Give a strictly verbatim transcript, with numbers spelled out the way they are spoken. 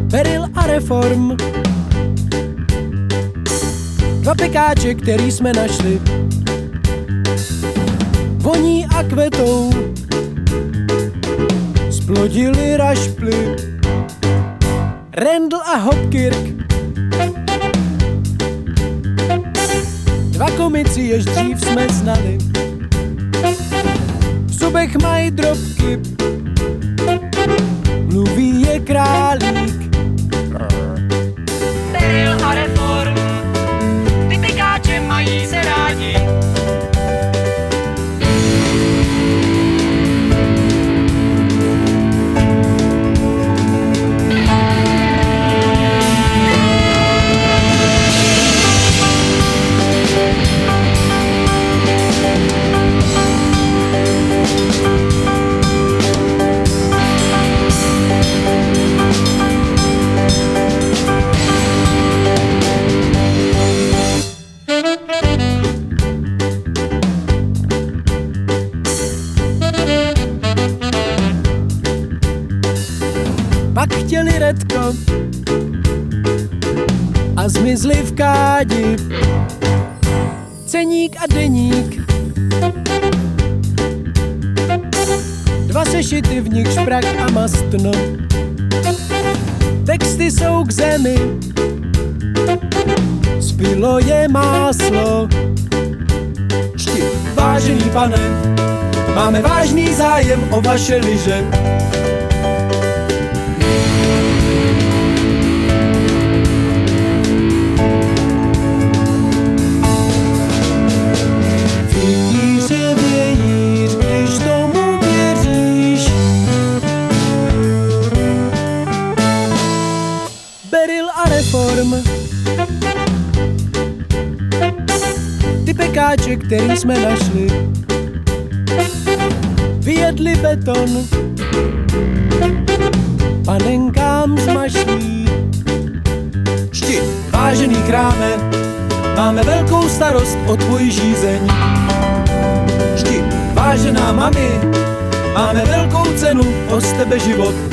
Beryl a Reform. Dva pekáče, který jsme našli, voní a kvetou, splodili rašply. Randall a Hopkirk, dva komici, jež dřív jsme znali, v zubech mají drobky, mluví je králík. Beryl a Reform, ty pekáče mají se rádi. Pak chtěli Redko a zmizli v kádi. Ceník a deník, dva sešity, v nich šprak a mastno. Texty jsou k zemi, zbylo je máslo. Čti, vážený pane, máme vážný zájem o vaše lyže. Beryl a Reform, ty pekáče, který jsme našli, vyjedli beton, panenkám zmašlí. Čti, vážený chráme, máme velkou starost o tvůj žízeň. Čti, vážená mami, máme velkou cenu o z tebe život.